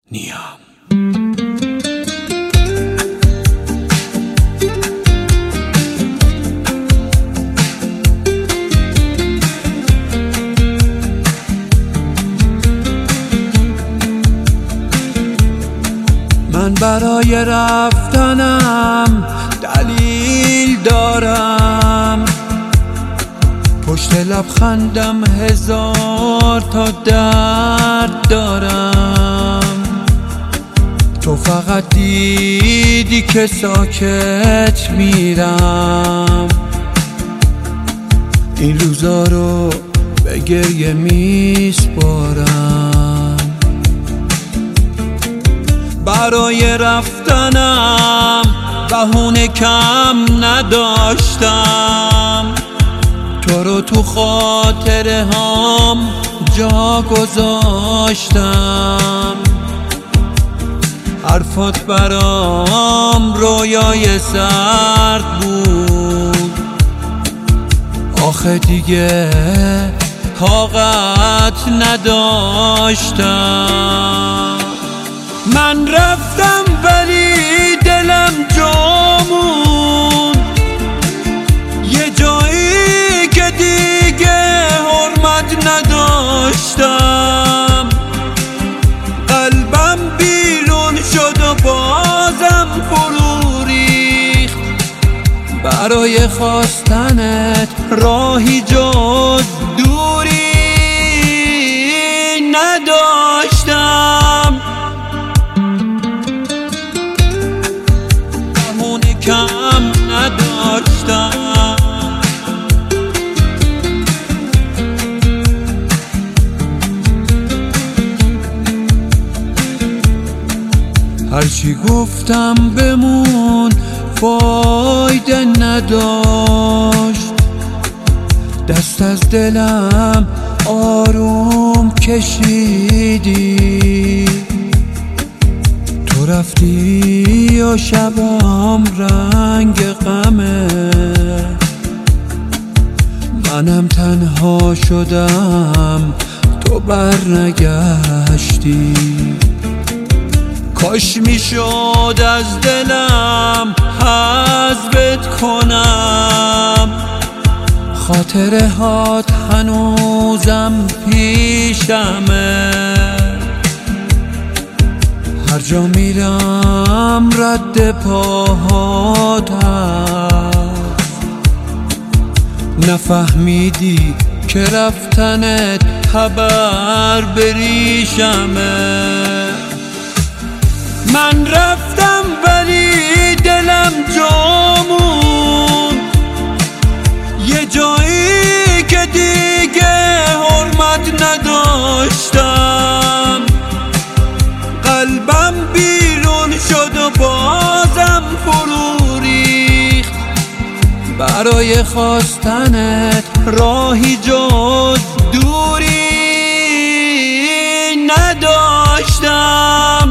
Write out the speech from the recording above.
نیام. من برای رفتنم دلیل دارم، پشت لبخندم هزار تا درد دارم. تو فقط دیدی که ساکت میرم، این روزا رو به گریه میسپارم. برای رفتنم بهونه کم نداشتم، تو رو تو خاطره هام جا گذاشتم. حرفات برام رویای سرد بود، آخه دیگه طاقت نداشتم. من رفتم ولی دلم جا موند، یه جایی که دیگه حرمت نداشتم. قلبم بیرون شد و بازم فرو ریخت، برای خواستنت راهی جز دوری نداشتم. بهونه کم نداشتم. هرچی گفتم بمون فایده نداشت، دست از دلم آروم کشیدی. تو رفتی و شبام رنگ غمه، منم تنها شدم تو برنگشتی. کاش میشد از دلم حذفت کنم، خاطره هات هنوزم پیشمه. هر جا میرم رد پاهات هست، نفهمیدی که رفتنت خبر بریشمه. من رفتم ولی دلم جا موند، یه جایی که دیگه حرمت نداشتم. قلبم بیرون شد و بازم فرو ریخت، برای خواستنت راهی جز دوری نداشتم.